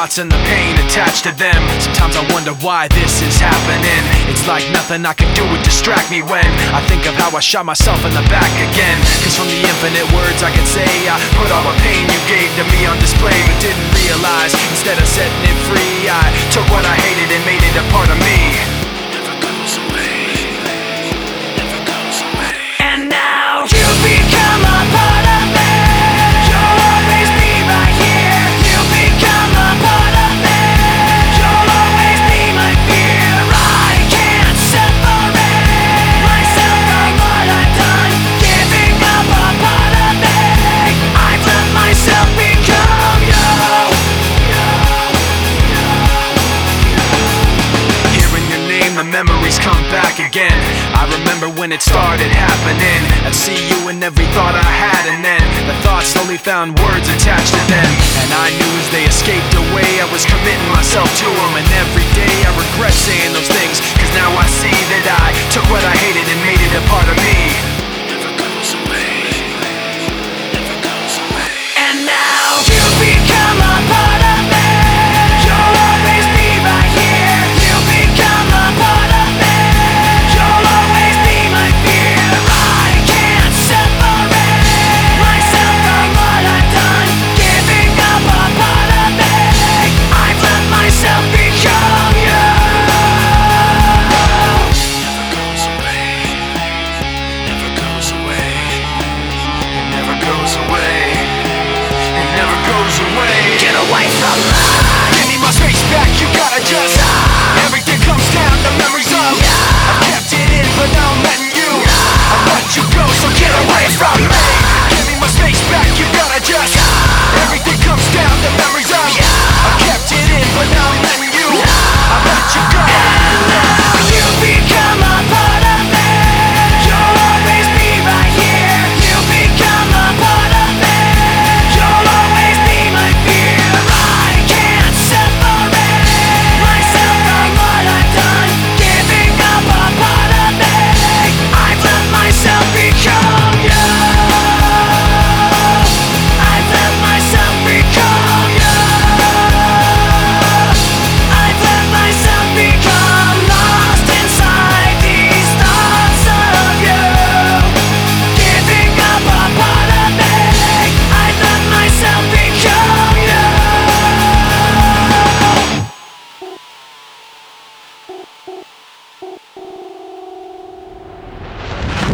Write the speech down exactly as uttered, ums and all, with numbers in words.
thoughts and the pain attached to them. Sometimes I wonder why this is happening. It's like nothing I can do would distract me when I think of how I shot myself in the back again. Cause from the infinite words I can say, I put all the pain you gave to me on display, but didn't realize instead of setting it free, I took what I hated and made it a part of me. Never goes away, never goes away. And now you become a part of me. You'll always be right here. You become a part of me. You'll always be my fear. I can't separate myself from what I've done. Giving up a part of me. I've let myself become you. Hearing your name, the memories come back again. I remember when it started happening. I'd see you in every thought I had, and then the thoughts slowly found words attached to them. And I knew as they escaped away, I was committing myself to them. And every day I regret saying those things, cause now